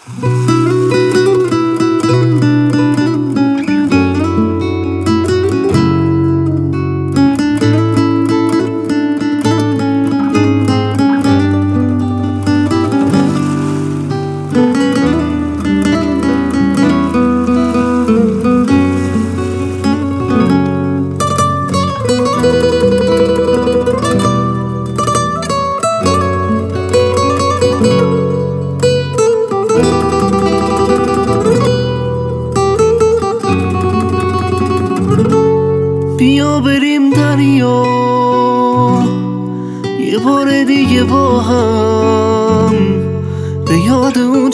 بیا بریم دریا یه بار دیگه با هم، به یاد اون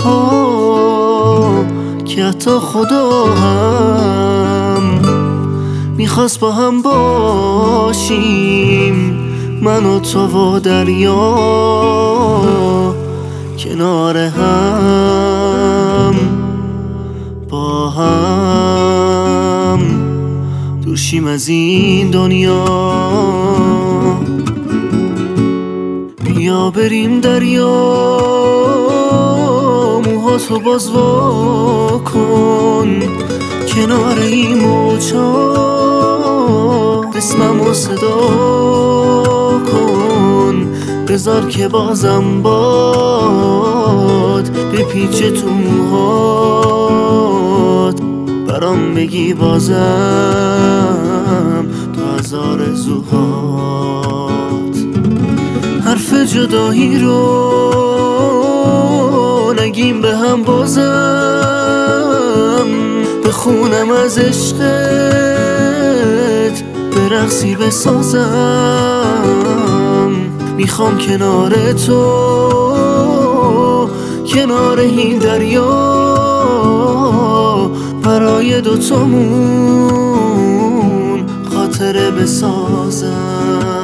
شبها که حتی خدا هم میخواست با هم باشیم، من و تو و دریا کنار هم، با هم دوشیم از این دنیا. بیا بریم دریا موهاتو باز وا کن، کنار این موجا اسممو صدا کن، بذار که بازم باد بپیچه تو موهات، برام بگی بازم تو از آرزوهات. حرف جدایی رو نگیم به هم بازم، بخونم از عشقت برقصی بسازم، میخوام کنار تو کنار این دریا برای دوتامون خاطره بسازم.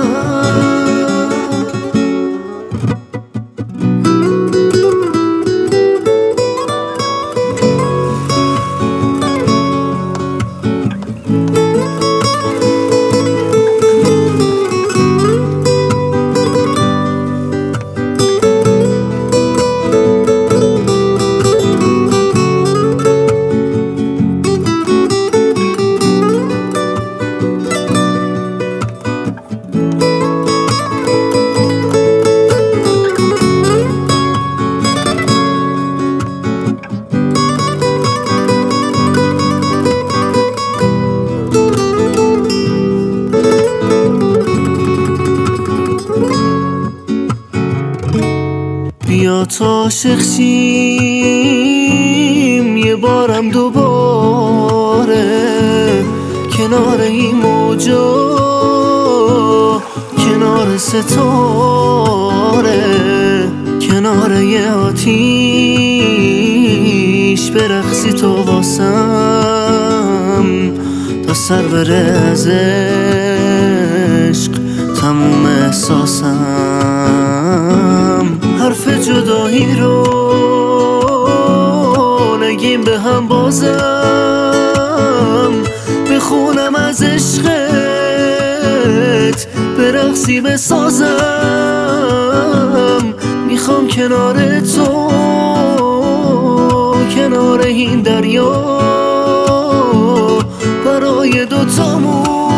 بیا تا عاشق شیم یه بارم دوباره، کنار این موجا کنار ستاره، کنار یه آتیش برقصی تو واسم، تا سر بره از عشق تموم احساسم. حرف جدایی رو نگیم به هم بازم، بخونم از عشقت برقصی بسازم، میخوام کنار تو کنار این دریا برای دوتامون